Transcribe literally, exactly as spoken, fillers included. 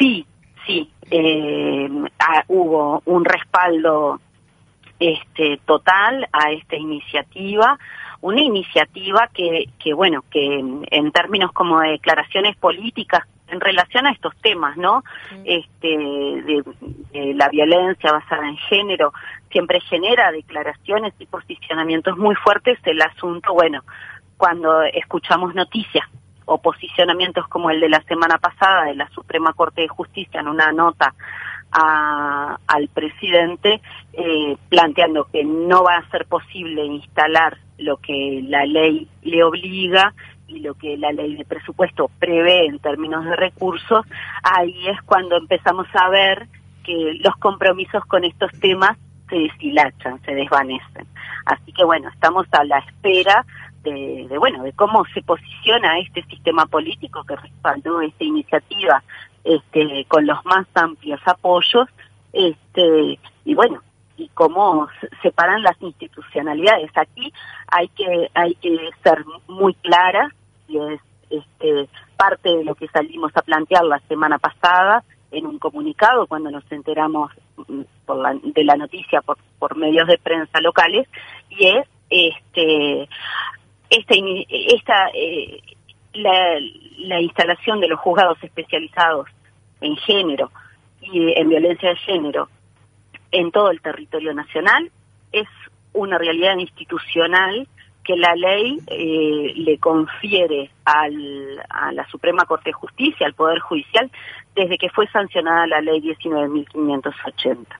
Sí, sí, eh, ah, hubo un respaldo este total a esta iniciativa, una iniciativa que, que bueno, que en, en términos como de declaraciones políticas en relación a estos temas, ¿no? Mm. Este, de, de la violencia basada en género, siempre genera declaraciones y posicionamientos muy fuertes. El asunto, bueno, cuando escuchamos noticias o posicionamientos como el de la semana pasada de la Suprema Corte de Justicia en una nota a, al presidente eh, planteando que no va a ser posible instalar lo que la ley le obliga y lo que la ley de presupuesto prevé en términos de recursos, ahí es cuando empezamos a ver que los compromisos con estos temas se deshilachan, se desvanecen. Así que bueno, estamos a la espera de, de bueno, de cómo se posiciona este sistema político que respaldó esta iniciativa este con los más amplios apoyos, este y bueno, y cómo separan las institucionalidades. Aquí hay que hay que ser muy clara, y es este parte de lo que salimos a plantear la semana pasada en un comunicado cuando nos enteramos por la, de la noticia por, por medios de prensa locales, y es este esta esta eh, la, la instalación de los juzgados especializados en género y en violencia de género en todo el territorio nacional es una realidad institucional que la ley eh, le confiere al, a la Suprema Corte de Justicia, al Poder Judicial, desde que fue sancionada la ley diecinueve mil quinientos ochenta.